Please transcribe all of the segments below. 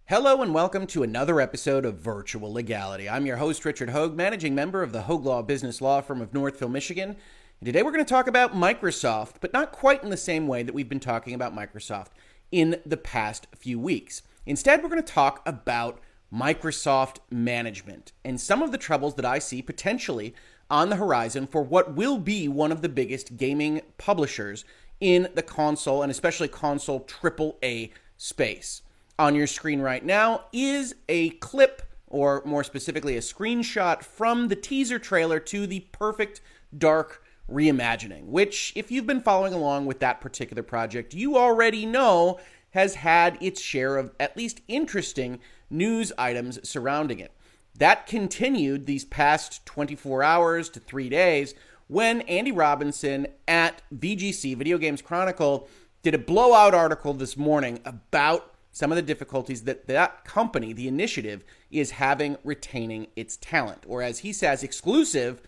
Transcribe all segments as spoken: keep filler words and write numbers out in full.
Hello and welcome to another episode of Virtual Legality. I'm your host, Richard Hogue, managing member of the Hogue Law Business Law Firm of Northville, Michigan. And today we're going to talk about Microsoft, but not quite in the same way that we've been talking about Microsoft in the past few weeks. Instead, we're going to talk about Microsoft management and some of the troubles that I see potentially on the horizon for what will be one of the biggest gaming publishers in the console and especially console triple A space. On your screen right now is a clip, or more specifically a screenshot from the teaser trailer to the Perfect Dark reimagining, which, if you've been following along with that particular project, you already know has had its share of at least interesting news items surrounding it. That continued these past twenty-four hours to three days when Andy Robinson at V G C, Video Games Chronicle, did a blowout article this morning about some of the difficulties that that company, the initiative, is having retaining its talent. Or as he says, exclusive,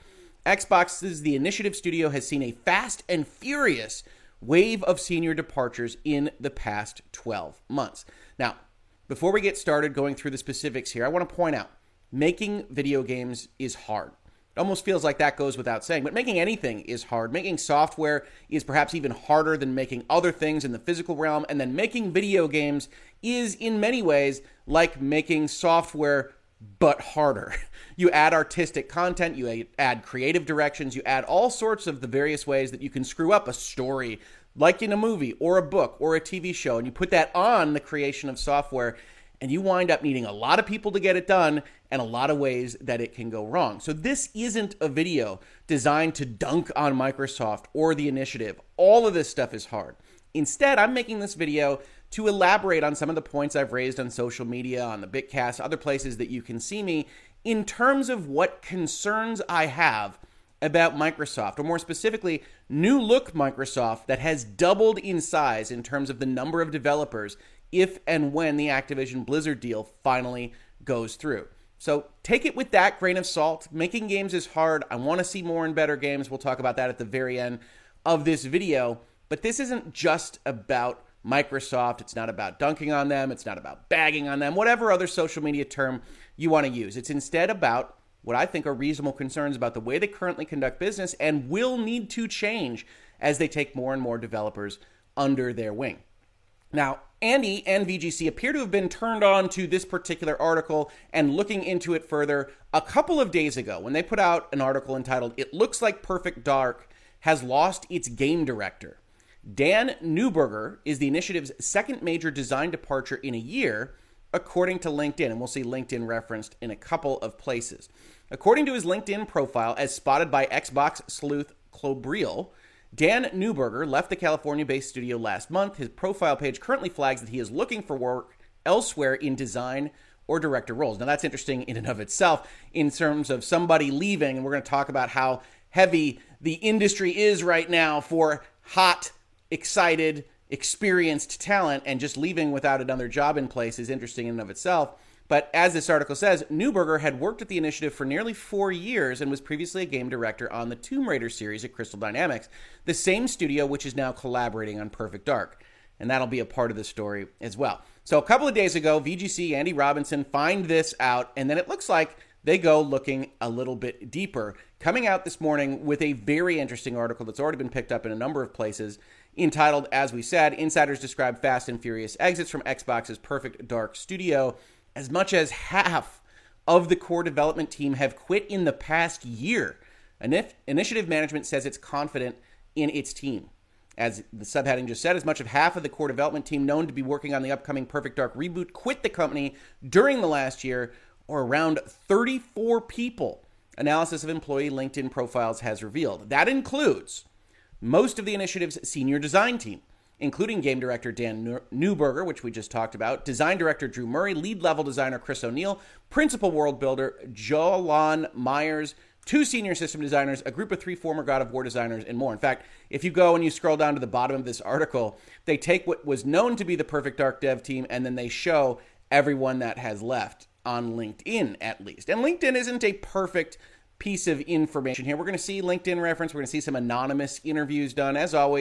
Xbox's The Initiative Studio has seen a fast and furious wave of senior departures in the past twelve months. Now, before we get started going through the specifics here, I want to point out, making video games is hard. It almost feels like that goes without saying, but making anything is hard. Making software is perhaps even harder than making other things in the physical realm, and then making video games is in many ways like making software, but harder. You add artistic content, you add creative directions, you add all sorts of the various ways that you can screw up a story, like in a movie or a book or a T V show, and you put that on the creation of software, and you wind up needing a lot of people to get it done and a lot of ways that it can go wrong. So this isn't a video designed to dunk on Microsoft or the initiative. All of this stuff is hard. Instead, I'm making this video to elaborate on some of the points I've raised on social media, on the Bitcast, other places that you can see me, in terms of what concerns I have about Microsoft, or more specifically, new look Microsoft that has doubled in size in terms of the number of developers if and when the Activision Blizzard deal finally goes through. So take it with that grain of salt. Making games is hard. I want to see more and better games. We'll talk about that at the very end of this video. But this isn't just about Microsoft. It's not about dunking on them. It's not about bagging on them, whatever other social media term you want to use. It's instead about what I think are reasonable concerns about the way they currently conduct business and will need to change as they take more and more developers under their wing. Now, Andy and V G C appear to have been turned on to this particular article and looking into it further a couple of days ago when they put out an article entitled, "It Looks Like Perfect Dark Has Lost Its Game Director." Dan Neuberger is the initiative's second major design departure in a year, according to LinkedIn, and we'll see LinkedIn referenced in a couple of places. According to his LinkedIn profile, as spotted by Xbox sleuth Clobril, Dan Neuberger left the California-based studio last month. His profile page currently flags that he is looking for work elsewhere in design or director roles. Now, that's interesting in and of itself in terms of somebody leaving, and we're going to talk about how heavy the industry is right now for hot, excited, experienced talent, and just leaving without another job in place is interesting in and of itself. But as this article says, Neuberger had worked at the initiative for nearly four years and was previously a game director on the Tomb Raider series at Crystal Dynamics, the same studio which is now collaborating on Perfect Dark. And that'll be a part of the story as well. So a couple of days ago, V G C, Andy Robinson, find this out, and then it looks like they go looking a little bit deeper, coming out this morning with a very interesting article that's already been picked up in a number of places, entitled, as we said, "Insiders Describe Fast and Furious Exits from Xbox's Perfect Dark Studio. As much as half of the core development team have quit in the past year." Initiative management says it's confident in its team. As the subheading just said, as much of half of the core development team known to be working on the upcoming Perfect Dark reboot quit the company during the last year, or around thirty-four people, analysis of employee LinkedIn profiles has revealed. That includes most of the initiative's senior design team, including game director Dan Neuberger, which we just talked about, design director Drew Murray, lead level designer Chris O'Neill, principal world builder Jolan Myers, two senior system designers, a group of three former God of War designers, and more. In fact, if you go and you scroll down to the bottom of this article, they take what was known to be the Perfect Dark dev team, and then they show everyone that has left on LinkedIn, at least. And LinkedIn isn't a perfect piece of information here. We're going to see LinkedIn reference. We're going to see some anonymous interviews done, as always,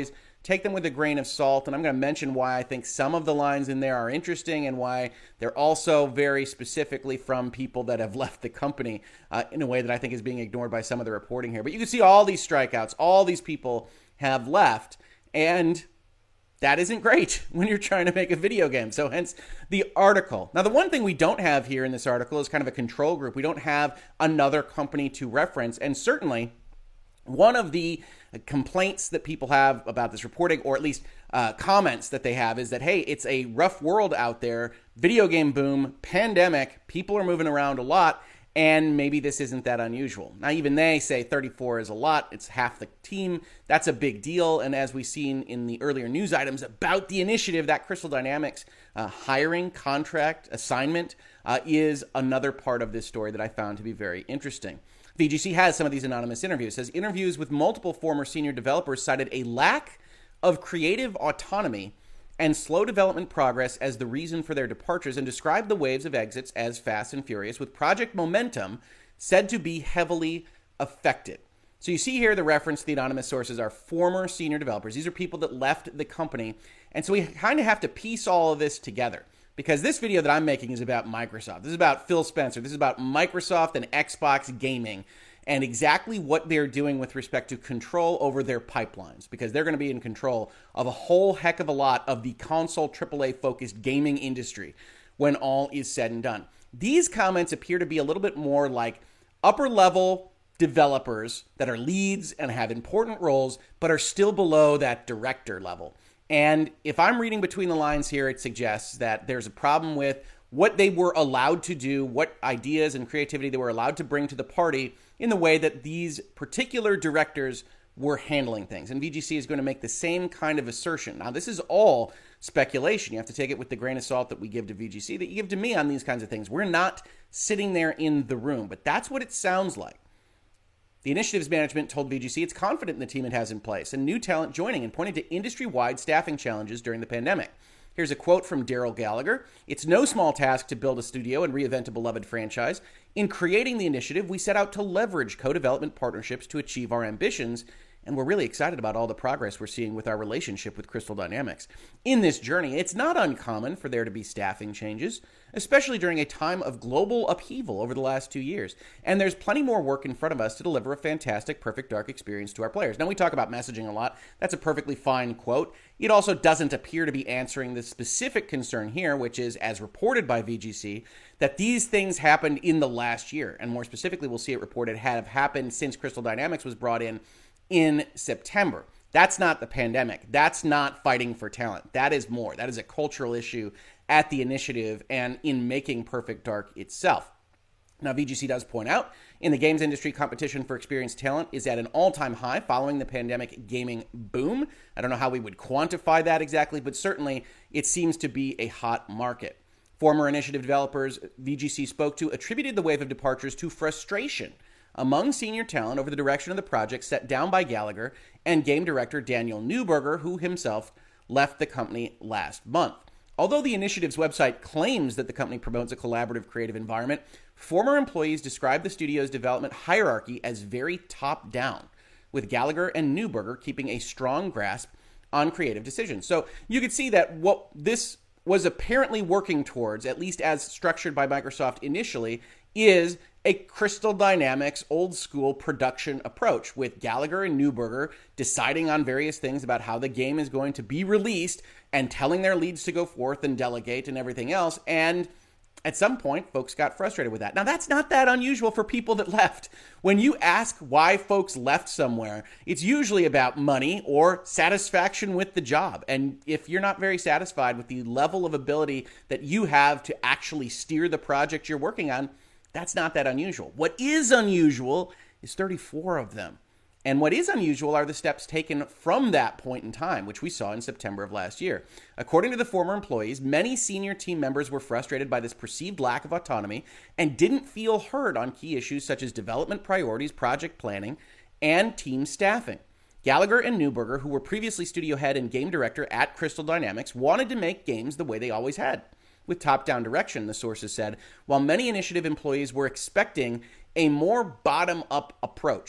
take them with a grain of salt, and I'm going to mention why I think some of the lines in there are interesting and why they're also very specifically from people that have left the company uh, in a way that I think is being ignored by some of the reporting here. But you can see all these strikeouts, all these people have left, and that isn't great when you're trying to make a video game. So hence the article. Now, the one thing we don't have here in this article is kind of a control group. We don't have another company to reference. And certainly one of the complaints that people have about this reporting, or at least uh, comments that they have, is that, hey, it's a rough world out there. Video game boom, pandemic, people are moving around a lot. And maybe this isn't that unusual. Now, even they say thirty-four is a lot. It's half the team. That's a big deal. And as we've seen in the earlier news items about the initiative, that Crystal Dynamics uh, hiring contract assignment uh, is another part of this story that I found to be very interesting. V G C has some of these anonymous interviews. It says interviews with multiple former senior developers cited a lack of creative autonomy and slow development progress as the reason for their departures, and described the waves of exits as fast and furious, with project momentum said to be heavily affected. So you see here the reference to the anonymous sources are former senior developers. These are people that left the company. And so we kind of have to piece all of this together, because this video that I'm making is about Microsoft. This is about Phil Spencer. This is about Microsoft and Xbox gaming, and exactly what they're doing with respect to control over their pipelines, because they're going to be in control of a whole heck of a lot of the console triple A-focused gaming industry when all is said and done. These comments appear to be a little bit more like upper-level developers that are leads and have important roles, but are still below that director level. And if I'm reading between the lines here, it suggests that there's a problem with what they were allowed to do, what ideas and creativity they were allowed to bring to the party in the way that these particular directors were handling things. And V G C is going to make the same kind of assertion. Now, this is all speculation. You have to take it with the grain of salt that we give to V G C, that you give to me on these kinds of things. We're not sitting there in the room, but that's what it sounds like. The initiatives management told V G C it's confident in the team it has in place and new talent joining, and pointed to industry-wide staffing challenges during the pandemic. Here's a quote from Daryl Gallagher. "It's no small task to build a studio and reinvent a beloved franchise. In creating the initiative, we set out to leverage co-development partnerships to achieve our ambitions, and we're really excited about all the progress we're seeing with our relationship with Crystal Dynamics. In this journey, it's not uncommon for there to be staffing changes, especially during a time of global upheaval over the last two years. And there's plenty more work in front of us to deliver a fantastic Perfect Dark experience to our players." Now, we talk about messaging a lot. That's a perfectly fine quote. It also doesn't appear to be answering the specific concern here, which is, as reported by V G C, that these things happened in the last year. And more specifically, we'll see it reported have happened since Crystal Dynamics was brought in in September. That's not the pandemic. That's not fighting for talent. That is more. That is a cultural issue at the initiative and in making Perfect Dark itself. Now, V G C does point out, in the games industry, competition for experienced talent is at an all-time high following the pandemic gaming boom. I don't know how we would quantify that exactly, but certainly it seems to be a hot market. Former initiative developers V G C spoke to attributed the wave of departures to frustration among senior talent over the direction of the project set down by Gallagher and game director Daniel Neuberger, who himself left the company last month. Although the initiative's website claims that the company promotes a collaborative creative environment, former employees describe the studio's development hierarchy as very top-down, with Gallagher and Neuberger keeping a strong grasp on creative decisions. So you could see that what this was apparently working towards, at least as structured by Microsoft initially, is a Crystal Dynamics old-school production approach, with Gallagher and Neuberger deciding on various things about how the game is going to be released and telling their leads to go forth and delegate and everything else. And at some point, folks got frustrated with that. Now, that's not that unusual for people that left. When you ask why folks left somewhere, it's usually about money or satisfaction with the job. And if you're not very satisfied with the level of ability that you have to actually steer the project you're working on, that's not that unusual. What is unusual is thirty-four of them. And what is unusual are the steps taken from that point in time, which we saw in September of last year. According to the former employees, many senior team members were frustrated by this perceived lack of autonomy and didn't feel heard on key issues such as development priorities, project planning, and team staffing. Gallagher and Neuberger, who were previously studio head and game director at Crystal Dynamics, wanted to make games the way they always had, with top-down direction, the sources said, while many initiative employees were expecting a more bottom-up approach.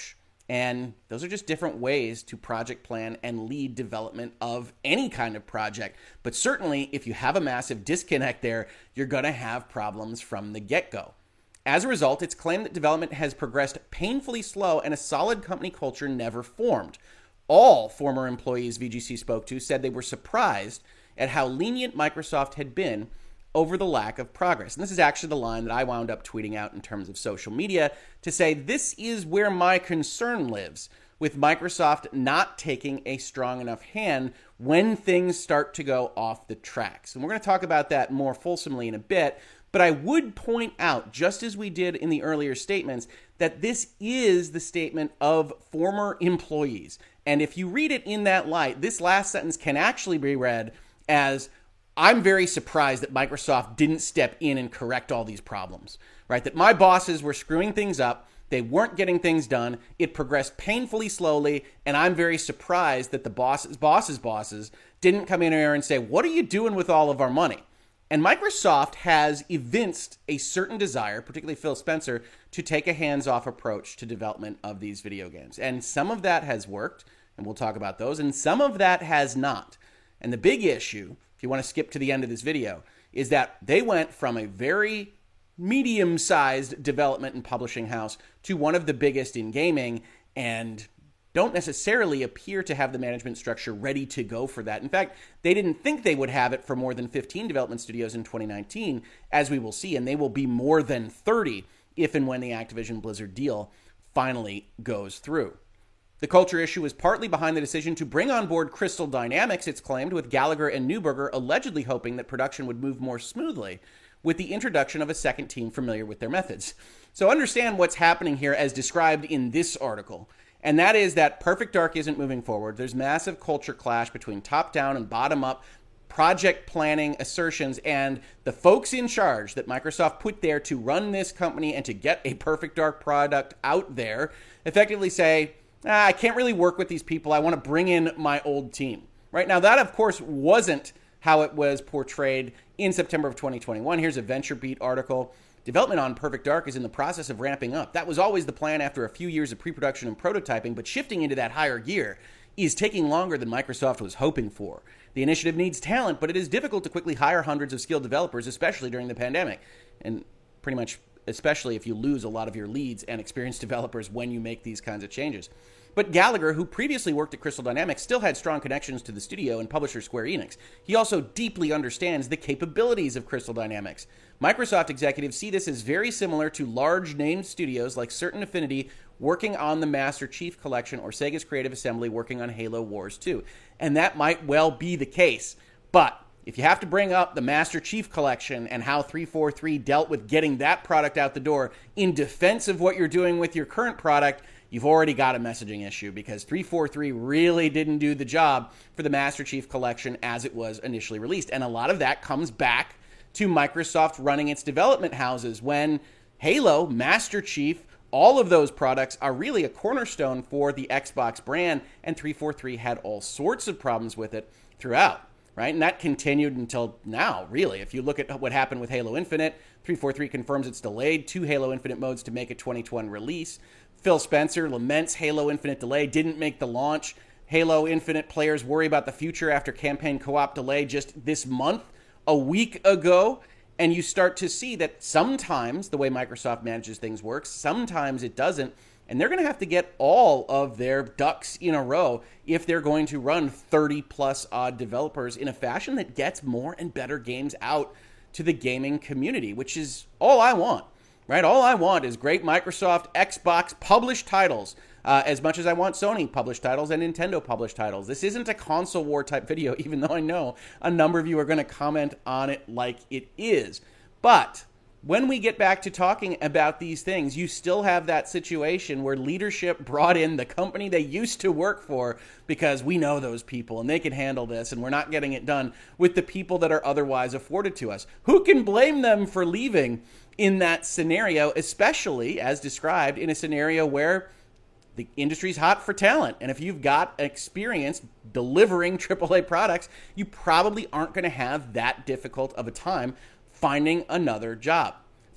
And those are just different ways to project plan and lead development of any kind of project. But certainly, if you have a massive disconnect there, you're going to have problems from the get-go. As a result, it's claimed that development has progressed painfully slow and a solid company culture never formed. All former employees V G C spoke to said they were surprised at how lenient Microsoft had been over the lack of progress. And this is actually the line that I wound up tweeting out in terms of social media to say, this is where my concern lives, with Microsoft not taking a strong enough hand when things start to go off the tracks. And we're going to talk about that more fulsomely in a bit, but I would point out, just as we did in the earlier statements, that this is the statement of former employees. And if you read it in that light, this last sentence can actually be read as, I'm very surprised that Microsoft didn't step in and correct all these problems, right? That my bosses were screwing things up. They weren't getting things done. It progressed painfully slowly. And I'm very surprised that the bosses, bosses, bosses didn't come in here and say, what are you doing with all of our money? And Microsoft has evinced a certain desire, particularly Phil Spencer, to take a hands-off approach to development of these video games. And some of that has worked, and we'll talk about those, and some of that has not. And the big issue, if you want to skip to the end of this video, is that they went from a very medium-sized development and publishing house to one of the biggest in gaming, and don't necessarily appear to have the management structure ready to go for that. In fact, they didn't think they would have it for more than fifteen development studios in twenty nineteen, as we will see, and they will be more than thirty if and when the Activision Blizzard deal finally goes through. The culture issue is partly behind the decision to bring on board Crystal Dynamics, it's claimed, with Gallagher and Neuberger allegedly hoping that production would move more smoothly with the introduction of a second team familiar with their methods. So understand what's happening here as described in this article, and that is that Perfect Dark isn't moving forward. There's massive culture clash between top-down and bottom-up project planning assertions, and the folks in charge that Microsoft put there to run this company and to get a Perfect Dark product out there effectively say, ah, I can't really work with these people. I want to bring in my old team. Right now, that, of course, wasn't how it was portrayed in September of twenty twenty-one. Here's a VentureBeat article. Development on Perfect Dark is in the process of ramping up. That was always the plan after a few years of pre-production and prototyping, but shifting into that higher gear is taking longer than Microsoft was hoping for. The initiative needs talent, but it is difficult to quickly hire hundreds of skilled developers, especially during the pandemic. And pretty much especially if you lose a lot of your leads and experienced developers when you make these kinds of changes. But Gallagher, who previously worked at Crystal Dynamics, still had strong connections to the studio and publisher Square Enix. He also deeply understands the capabilities of Crystal Dynamics. Microsoft executives see this as very similar to large named studios like Certain Affinity working on the Master Chief Collection or Sega's Creative Assembly working on Halo Wars two. And that might well be the case. But if you have to bring up the Master Chief Collection and how three forty-three dealt with getting that product out the door in defense of what you're doing with your current product, you've already got a messaging issue, because three forty-three really didn't do the job for the Master Chief Collection as it was initially released. And a lot of that comes back to Microsoft running its development houses when Halo, Master Chief, all of those products are really a cornerstone for the Xbox brand, and three forty-three had all sorts of problems with it throughout. Right? And that continued until now, really. If you look at what happened with Halo Infinite, three forty-three confirms it's delayed two Halo Infinite modes to make a twenty twenty release. Phil Spencer laments Halo Infinite delay, didn't make the launch. Halo Infinite players worry about the future after campaign co-op delay just this month, a week ago. And you start to see that sometimes the way Microsoft manages things works, sometimes it doesn't. And they're going to have to get all of their ducks in a row if they're going to run thirty plus odd developers in a fashion that gets more and better games out to the gaming community, which is all I want, right? All I want is great Microsoft, Xbox published titles, uh, as much as I want Sony published titles and Nintendo published titles. This isn't a console war type video, even though I know a number of you are going to comment on it like it is. But when we get back to talking about these things, you still have that situation where leadership brought in the company they used to work for because we know those people and they can handle this, and we're not getting it done with the people that are otherwise afforded to us. Who can blame them for leaving in that scenario, especially as described in a scenario where the industry's hot for talent? And if you've got experience delivering triple A products, you probably aren't going to have that difficult of a time finding another job.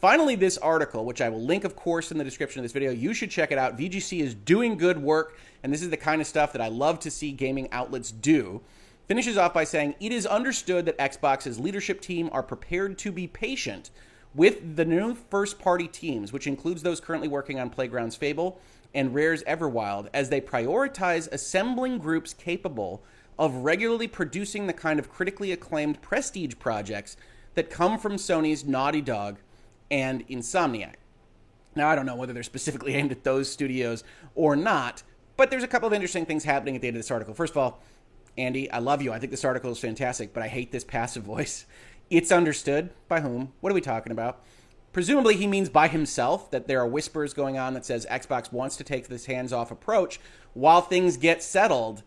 Finally, this article, which I will link, of course, in the description of this video. You should check it out. V G C is doing good work, and this is the kind of stuff that I love to see gaming outlets do. Finishes off by saying, it is understood that Xbox's leadership team are prepared to be patient with the new first-party teams, which includes those currently working on Playground's Fable and Rare's Everwild, as they prioritize assembling groups capable of regularly producing the kind of critically acclaimed prestige projects that come from Sony's Naughty Dog and Insomniac. Now, I don't know whether they're specifically aimed at those studios or not, but there's a couple of interesting things happening at the end of this article. First of all, Andy, I love you. I think this article is fantastic, but I hate this passive voice. It's understood. By whom? What are we talking about? Presumably he means by himself, that there are whispers going on that says Xbox wants to take this hands-off approach while things get settled.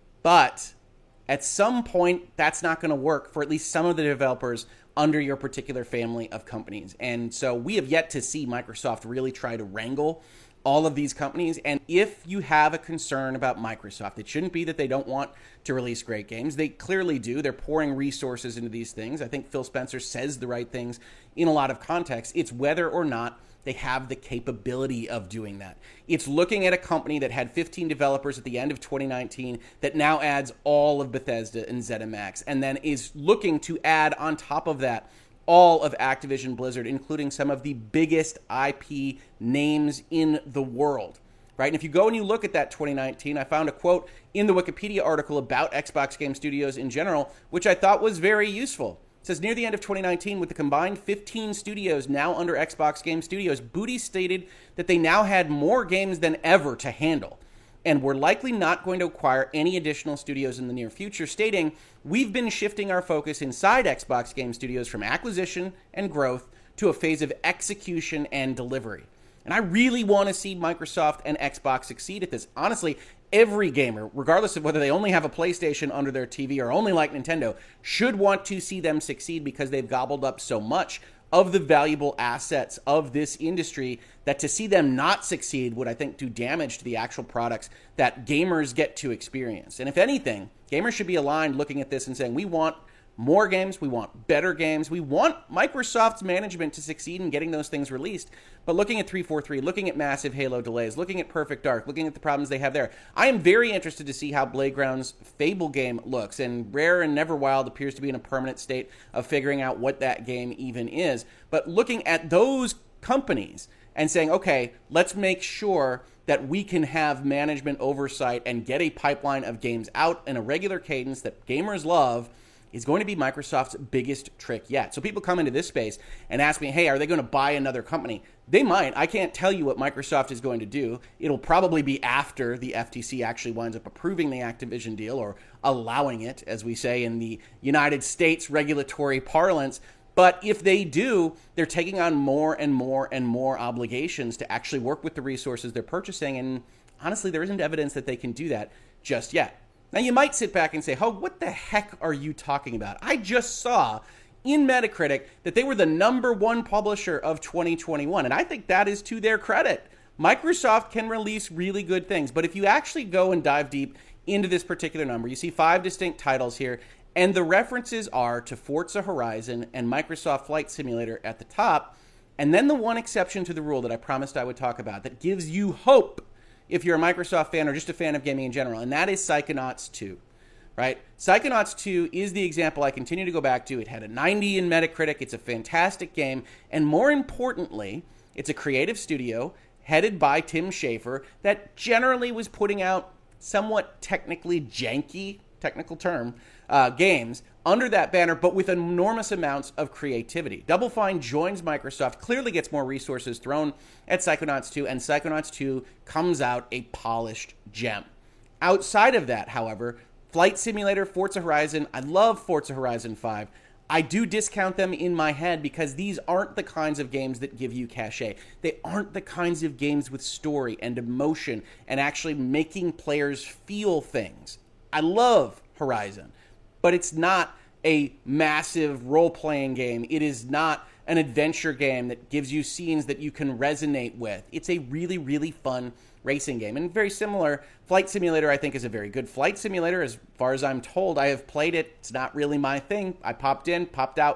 But at some point, that's not going to work for at least some of the developers under your particular family of companies. And so we have yet to see Microsoft really try to wrangle all of these companies. And if you have a concern about Microsoft, it shouldn't be that they don't want to release great games. They clearly do. They're pouring resources into these things. I think Phil Spencer says the right things in a lot of context. It's whether or not they have the capability of doing that. It's looking at a company that had fifteen developers at the end of twenty nineteen that now adds all of Bethesda and ZeniMax, and then is looking to add on top of that all of Activision Blizzard, including some of the biggest I P names in the world, right? And if you go and you look at that twenty nineteen, I found a quote in the Wikipedia article about Xbox Game Studios in general, which I thought was very useful. It says, near the end of twenty nineteen, with the combined fifteen studios now under Xbox Game Studios, Booty stated that they now had more games than ever to handle, and were likely not going to acquire any additional studios in the near future, stating, we've been shifting our focus inside Xbox Game Studios from acquisition and growth to a phase of execution and delivery. And I really want to see Microsoft and Xbox succeed at this. Honestly, every gamer, regardless of whether they only have a PlayStation under their T V or only like Nintendo, should want to see them succeed because they've gobbled up so much of the valuable assets of this industry that to see them not succeed would, I think, do damage to the actual products that gamers get to experience. And if anything, gamers should be aligned looking at this and saying, we want more games, we want better games, we want Microsoft's management to succeed in getting those things released. But looking at three forty-three, looking at massive Halo delays, looking at Perfect Dark, looking at the problems they have there, I am very interested to see how Playground's Fable game looks. And Rare and Neverwild appears to be in a permanent state of figuring out what that game even is. But looking at those companies and saying, okay, let's make sure that we can have management oversight and get a pipeline of games out in a regular cadence that gamers love, is going to be Microsoft's biggest trick yet. So people come into this space and ask me, hey, are they going to buy another company? They might. I can't tell you what Microsoft is going to do. It'll probably be after the F T C actually winds up approving the Activision deal, or allowing it, as we say in the United States regulatory parlance. But if they do, they're taking on more and more and more obligations to actually work with the resources they're purchasing. And honestly, there isn't evidence that they can do that just yet. Now, you might sit back and say, oh, what the heck are you talking about? I just saw in Metacritic that they were the number one publisher of twenty twenty-one, and I think that is to their credit. Microsoft can release really good things, but if you actually go and dive deep into this particular number, you see five distinct titles here, and the references are to Forza Horizon and Microsoft Flight Simulator at the top, and then the one exception to the rule that I promised I would talk about that gives you hope if you're a Microsoft fan or just a fan of gaming in general, and that is Psychonauts two, right? Psychonauts two is the example I continue to go back to. It had a ninety in Metacritic. It's a fantastic game, and more importantly, it's a creative studio headed by Tim Schafer that generally was putting out somewhat technically janky, technical term, uh, games under that banner, but with enormous amounts of creativity. Double Fine joins Microsoft, clearly gets more resources thrown at Psychonauts two, and Psychonauts two comes out a polished gem. Outside of that, however, Flight Simulator, Forza Horizon, I love Forza Horizon five. I do discount them in my head because these aren't the kinds of games that give you cachet. They aren't the kinds of games with story and emotion and actually making players feel things. I love Horizon, but it's not a massive role-playing game. It is not an adventure game that gives you scenes that you can resonate with. It's a really, really fun racing game. And very similar, Flight Simulator, I think, is a very good flight simulator. As far as I'm told, I have played it. It's not really my thing. I popped in, popped out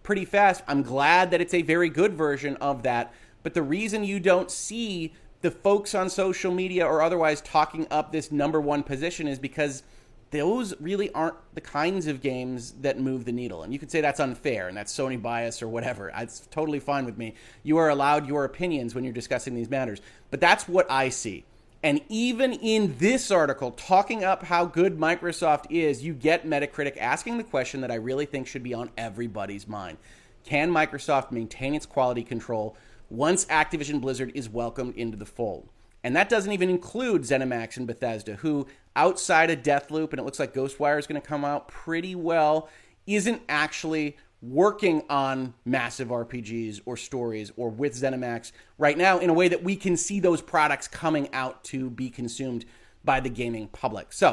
pretty fast. I'm glad that it's a very good version of that. But the reason you don't see the folks on social media or otherwise talking up this number one position is because those really aren't the kinds of games that move the needle. And you could say that's unfair and that's Sony bias or whatever. It's totally fine with me. You are allowed your opinions when you're discussing these matters. But that's what I see. And even in this article, talking up how good Microsoft is, you get Metacritic asking the question that I really think should be on everybody's mind. Can Microsoft maintain its quality control once Activision Blizzard is welcomed into the fold? And that doesn't even include ZeniMax and Bethesda, who, outside of Deathloop, and it looks like Ghostwire is going to come out pretty well, isn't actually working on massive R P Gs or stories or with ZeniMax right now in a way that we can see those products coming out to be consumed by the gaming public. So,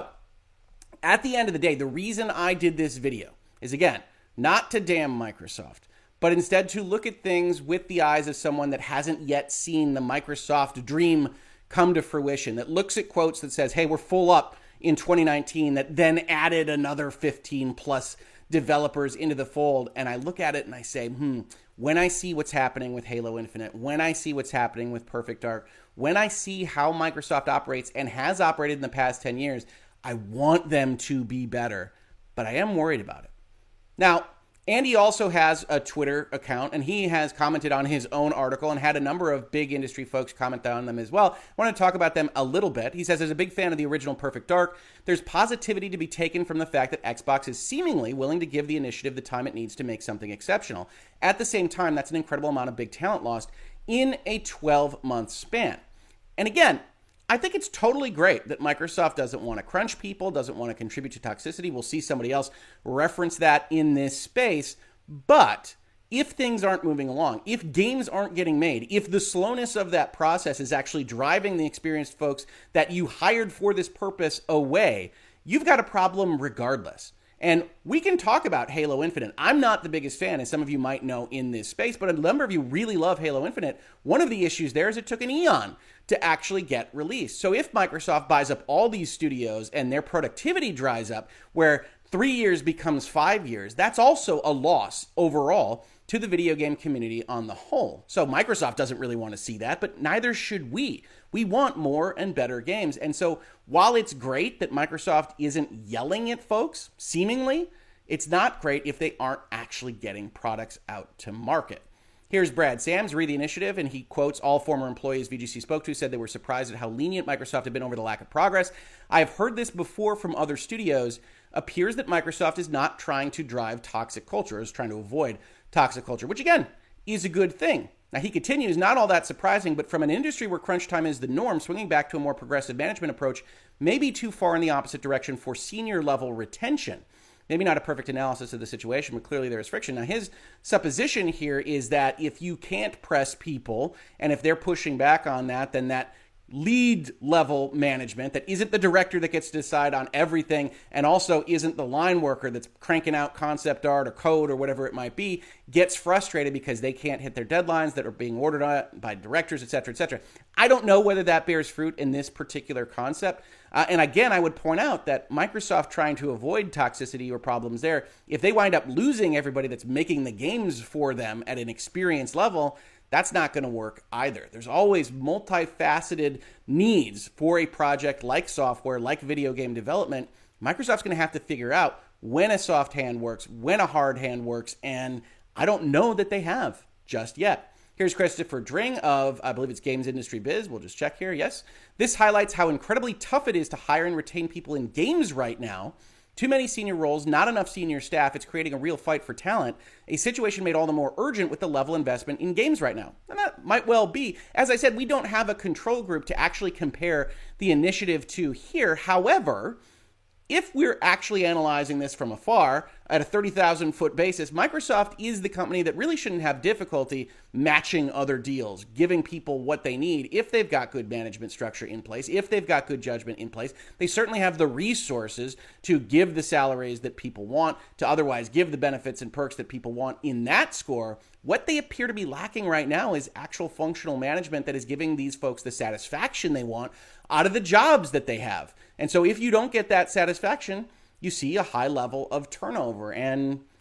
at the end of the day, the reason I did this video is, again, not to damn Microsoft, but instead to look at things with the eyes of someone that hasn't yet seen the Microsoft dream come to fruition, that looks at quotes that says, hey, we're full up in twenty nineteen, that then added another fifteen plus developers into the fold. And I look at it and I say, hmm, when I see what's happening with Halo Infinite, when I see what's happening with Perfect Dark, when I see how Microsoft operates and has operated in the past ten years, I want them to be better, but I am worried about it. Now, Andy also has a Twitter account, and he has commented on his own article and had a number of big industry folks comment on them as well. I want to talk about them a little bit. He says, as a big fan of the original Perfect Dark, there's positivity to be taken from the fact that Xbox is seemingly willing to give the initiative the time it needs to make something exceptional. At the same time, that's an incredible amount of big talent lost in a twelve-month span. And again, I think it's totally great that Microsoft doesn't want to crunch people, doesn't want to contribute to toxicity. We'll see somebody else reference that in this space. But if things aren't moving along, if games aren't getting made, if the slowness of that process is actually driving the experienced folks that you hired for this purpose away, you've got a problem regardless. And we can talk about Halo Infinite. I'm not the biggest fan, as some of you might know in this space, but a number of you really love Halo Infinite. One of the issues there is it took an eon to actually get released. So if Microsoft buys up all these studios and their productivity dries up, where three years becomes five years, that's also a loss overall to the video game community on the whole. So Microsoft doesn't really want to see that, but neither should we. We want more and better games. And so while it's great that Microsoft isn't yelling at folks, seemingly, it's not great if they aren't actually getting products out to market. Here's Brad Sams, read the initiative, and he quotes all former employees V G C spoke to said they were surprised at how lenient Microsoft had been over the lack of progress. I have heard this before from other studios. Appears that Microsoft is not trying to drive toxic culture, is trying to avoid toxic culture, which again is a good thing. Now he continues, not all that surprising, but from an industry where crunch time is the norm, swinging back to a more progressive management approach may be too far in the opposite direction for senior level retention. Maybe not a perfect analysis of the situation, but clearly there is friction. Now, his supposition here is that if you can't press people, and if they're pushing back on that, then that lead level management that isn't the director that gets to decide on everything and also isn't the line worker that's cranking out concept art or code or whatever it might be gets frustrated because they can't hit their deadlines that are being ordered on by directors, et cetera, et cetera. I don't know whether that bears fruit in this particular concept. Uh, and again, I would point out that Microsoft trying to avoid toxicity or problems there, if they wind up losing everybody that's making the games for them at an experience level, that's not going to work either. There's always multifaceted needs for a project like software, like video game development. Microsoft's going to have to figure out when a soft hand works, when a hard hand works, and I don't know that they have just yet. Here's Christopher Dring of, I believe it's Games Industry Biz. We'll just check here. Yes. This highlights how incredibly tough it is to hire and retain people in games right now. Too many senior roles, not enough senior staff. It's creating a real fight for talent, a situation made all the more urgent with the level of investment in games right now. And that might well be. As I said, we don't have a control group to actually compare the initiative to here. However, if we're actually analyzing this from afar at a thirty thousand foot basis, Microsoft is the company that really shouldn't have difficulty matching other deals, giving people what they need if they've got good management structure in place, if they've got good judgment in place. They certainly have the resources to give the salaries that people want, to otherwise give the benefits and perks that people want in that score. What they appear to be lacking right now is actual functional management that is giving these folks the satisfaction they want out of the jobs that they have. And so if you don't get that satisfaction, you see a high level of turnover. And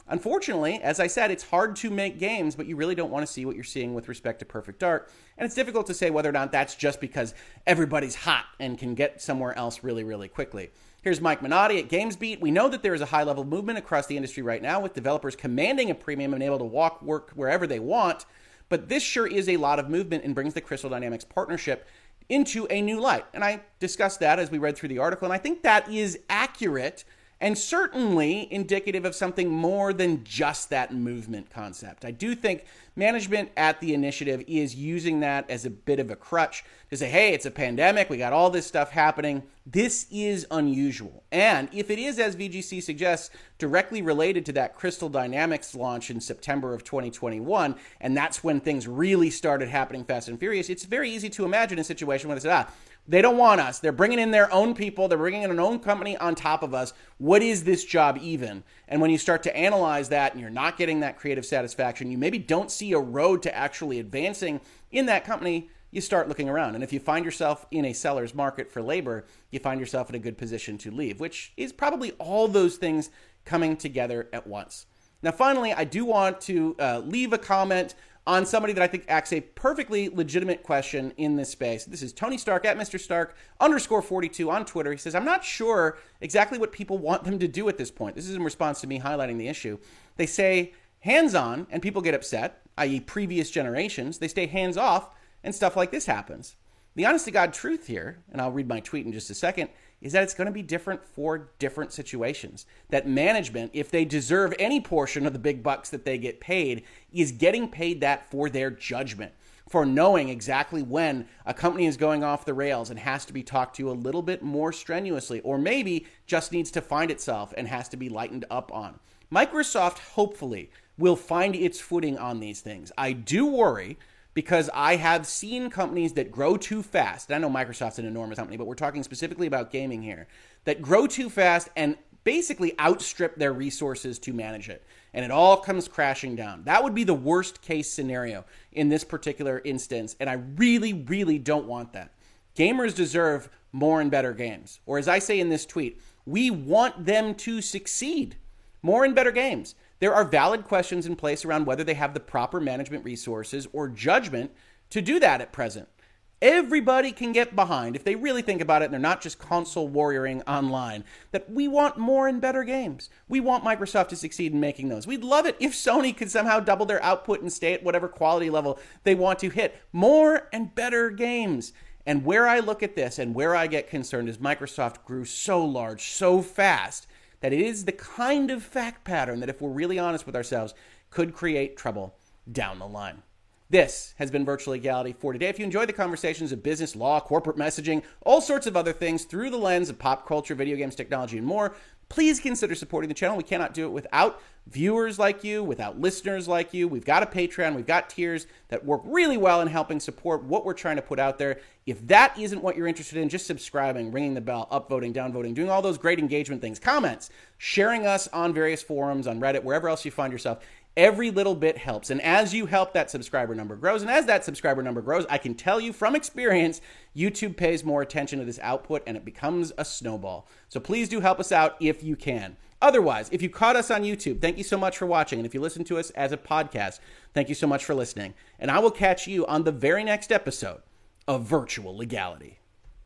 Unfortunately, as I said, it's hard to make games, but you really don't want to see what you're seeing with respect to Perfect Dark. And it's difficult to say whether or not that's just because everybody's hot and can get somewhere else really, really quickly. Here's Mike Minotti at GamesBeat. We know that there is a high-level movement across the industry right now with developers commanding a premium and able to walk work wherever they want. But this sure is a lot of movement and brings the Crystal Dynamics partnership into a new light. And I discussed that as we read through the article, and I think that is accurate and certainly indicative of something more than just that movement concept. I do think management at the initiative is using that as a bit of a crutch to say, hey, it's a pandemic, we got all this stuff happening. This is unusual. And if it is, as V G C suggests, directly related to that Crystal Dynamics launch in September of twenty twenty-one, and that's when things really started happening fast and furious, it's very easy to imagine a situation where they say, ah, they don't want us. They're bringing in their own people. They're bringing in an own company on top of us. What is this job even? And when you start to analyze that and you're not getting that creative satisfaction, you maybe don't see a road to actually advancing in that company, you start looking around. And if you find yourself in a seller's market for labor, you find yourself in a good position to leave, which is probably all those things coming together at once. Now, finally, I do want to uh, leave a comment on somebody that I think asks a perfectly legitimate question in this space. This is Tony Stark at Mister Stark underscore forty-two on Twitter. He says, I'm not sure exactly what people want them to do at this point. This is in response to me highlighting the issue. They say hands-on and people get upset, that is previous generations. They stay hands-off and stuff like this happens. The honest-to-God truth here, and I'll read my tweet in just a second, is that it's going to be different for different situations. That management, if they deserve any portion of the big bucks that they get paid, is getting paid that for their judgment, for knowing exactly when a company is going off the rails and has to be talked to a little bit more strenuously, or maybe just needs to find itself and has to be lightened up on. Microsoft, hopefully, will find its footing on these things. I do worry, because I have seen companies that grow too fast. And I know Microsoft's an enormous company, but we're talking specifically about gaming here, that grow too fast and basically outstrip their resources to manage it. And it all comes crashing down. That would be the worst case scenario in this particular instance. And I really, really don't want that. Gamers deserve more and better games. Or as I say in this tweet, we want them to succeed. More and better games. There are valid questions in place around whether they have the proper management resources or judgment to do that at present. Everybody can get behind, if they really think about it and they're not just console warrioring online, that we want more and better games. We want Microsoft to succeed in making those. We'd love it if Sony could somehow double their output and stay at whatever quality level they want to hit. More and better games. And where I look at this and where I get concerned is Microsoft grew so large, so fast, that it is the kind of fact pattern that, if we're really honest with ourselves, could create trouble down the line. This has been Virtual Legality for today. If you enjoy the conversations of business, law, corporate messaging, all sorts of other things through the lens of pop culture, video games, technology, and more, please consider supporting the channel. We cannot do it without viewers like you, without listeners like you. We've got a Patreon, we've got tiers that work really well in helping support what we're trying to put out there. If that isn't what you're interested in, just subscribing, ringing the bell, upvoting, downvoting, doing all those great engagement things, comments, sharing us on various forums, on Reddit, wherever else you find yourself. Every little bit helps. And as you help, that subscriber number grows. And as that subscriber number grows, I can tell you from experience, YouTube pays more attention to this output and it becomes a snowball. So please do help us out if you can. Otherwise, if you caught us on YouTube, thank you so much for watching. And if you listen to us as a podcast, thank you so much for listening. And I will catch you on the very next episode of Virtual Legality.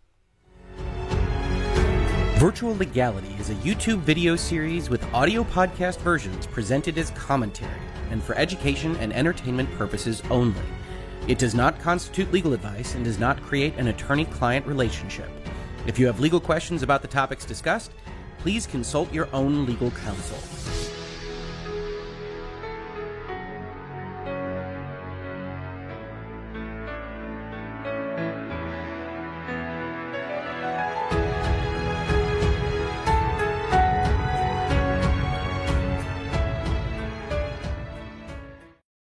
Virtual Legality is a YouTube video series with audio podcast versions presented as commentary and for education and entertainment purposes only. It does not constitute legal advice and does not create an attorney-client relationship. If you have legal questions about the topics discussed, please consult your own legal counsel.